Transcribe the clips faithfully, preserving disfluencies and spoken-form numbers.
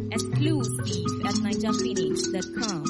Exclusive at niger phoenix dot com.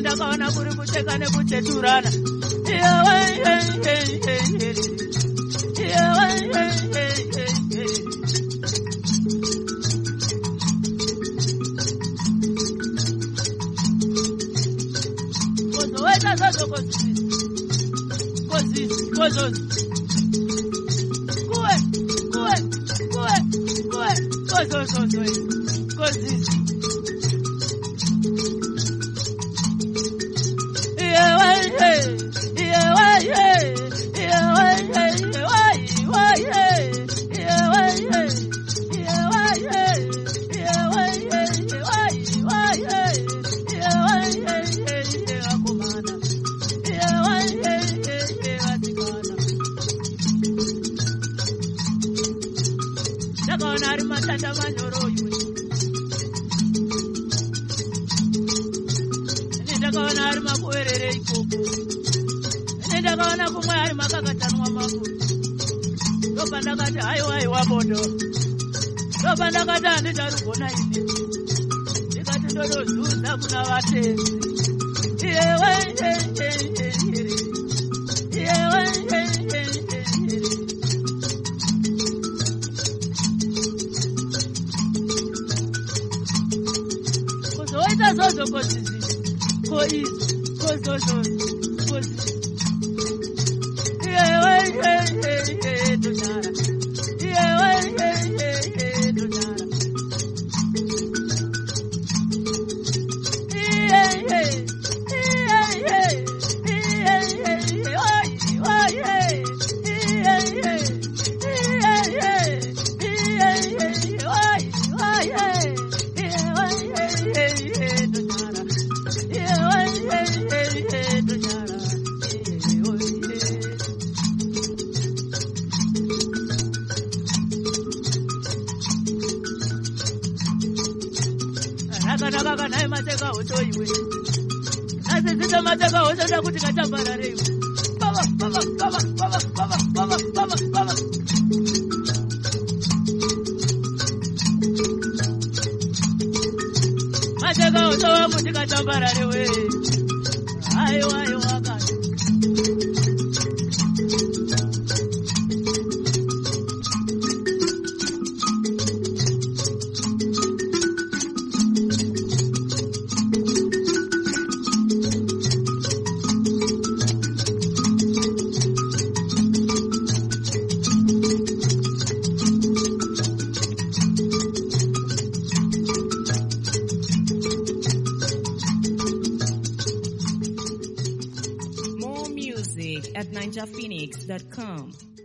ndakaona kuri kucheka nekucheturana. Yewe, yewe, kozoita zvazo kozisi kozisi kozozi kuwe kuwe kuwe kuwe kozozozoi kozisi yewe yewe yewe ndakaona ari matanda manyoro iwe ine ndakaona ari makuwerere ikoko ine ndakaona kumwe ari makakatanwa mafuta ndopa ndakati haiwa haiwa bondo ndopa ndakati handida rugona ine ndikati ndonozuza kuna vatenzi yewe yewe kuzoita zozo kozisi koizo kozozo kozisi yewe tonyara yewe tonyara Nakanaka naye mateka hoto iwe nasi zita mateka hoto ndakuti katambarare iwe baba baba baba baba baba baba baba baba mateka hoto wangu ndikatambarare we aiwa aiwa kana at ninja phoenix dot com.